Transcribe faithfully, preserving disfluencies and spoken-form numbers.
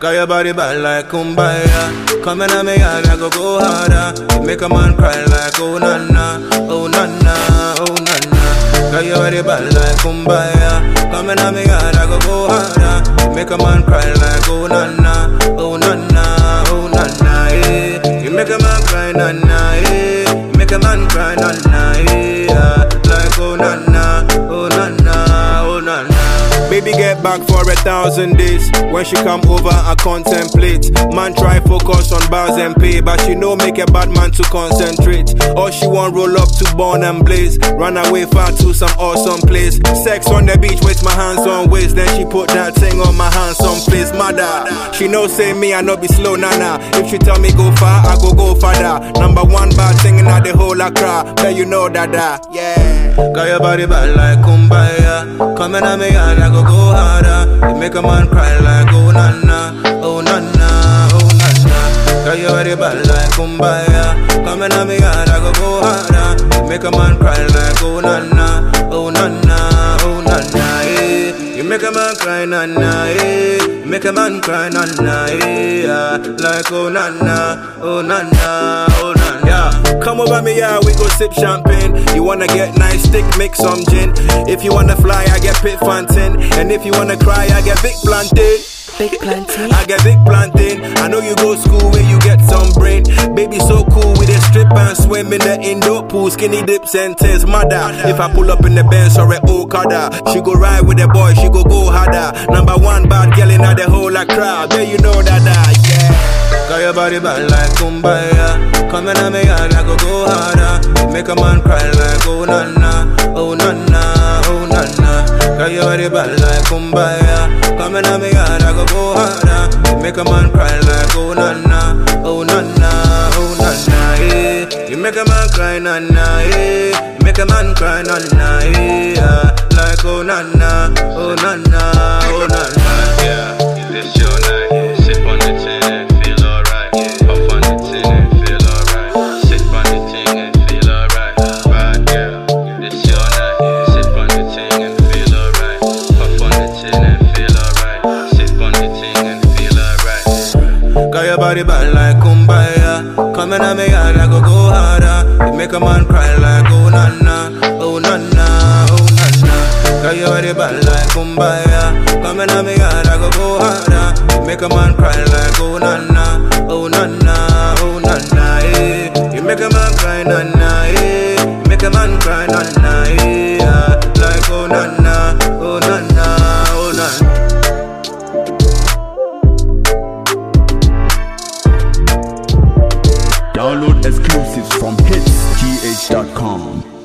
Got your body bad like Kumbaya. Come in on me yard, I go go harder. You make a man cry like oh na na, oh na na, oh na na. Got your body bad like Kumbaya. Come in on me yard, I go go harder. You make a man cry like oh na na, oh na na, oh na na. Yeah. You make a man cry na na, yeah. You make a man cry na na, yeah. Like oh na na, oh na na, oh na na. Baby get back for a thousand days. When she come over I contemplate. Man try focus on bars and pay, but she no make a bad man to concentrate. All she want roll up to burn and blaze. Run away far to some awesome place. Sex on the beach with my hands on waist. Then she put that thing on my hands on place. Mother, she no say me I no be slow nana. If she tell me go far I go go farther. Number one bad thing in the whole Accra. But you know that that yeah. Got your body bad like Kumbaya. Come in on me yard I go go harder. You make a man cry like oh na na, oh na na, oh na na. Got your body bad like Kumbaya. Come in on me yard I go go harder. You make a man cry like oh na na, oh na na, oh na na. Yeah. You make a man cry na na, yeah. You make a man cry na na, yeah. Like oh na na, oh na na, oh na na. Yeah. Come over me, yeah, we go sip champagne. You wanna get nice, stick, make some gin. If you wanna fly, I get pit fantin. And if you wanna cry, I get big plantain. Big plantain. I get big plantain. I know you go school where you get some brain. Baby so cool with a strip and swim in the indoor pool. Skinny dip sentence, mother. If I pull up in the Benz or a Okada, she go ride with the boy, she go go harder. Number one bad girl in the whole Accra. There you know that, that yeah. Got your body bad like Kumbaya. Come in on me yard, I go go harder. You make a man cry like oh na na, oh na na, oh na na. Got your body bad like Kumbaya. Come in on me yard, I go go harder. You make a man cry like oh na na, oh na na, oh na na. Yeah. You make a man cry na na, yeah. You make a man cry na na, yeah. Like oh na na, oh na na, oh na na. Yeah, this your night. Sip on the tin and feel alright. Puff on the tin and feel alright. Sip on the tin and feel alright. Bad girl, this your night. Sip on the tin and feel alright. Puff on the tin and feel alright. Sip on the tin and feel alright. Got your body bad like Kumbaya. Come in on me yard, I go go harder. You make a man cry like oh na na, oh na na, oh na na. Got your body bad like Kumbaya. Come in on me yard, I go go harder. You make a man cry like oh na na, oh na na, oh na na. Yeah. You make a man cry na na, yeah. You make a man cry na na, yeah. Like oh na na, oh na na, oh na na. Download exclusives from hits G H dot com.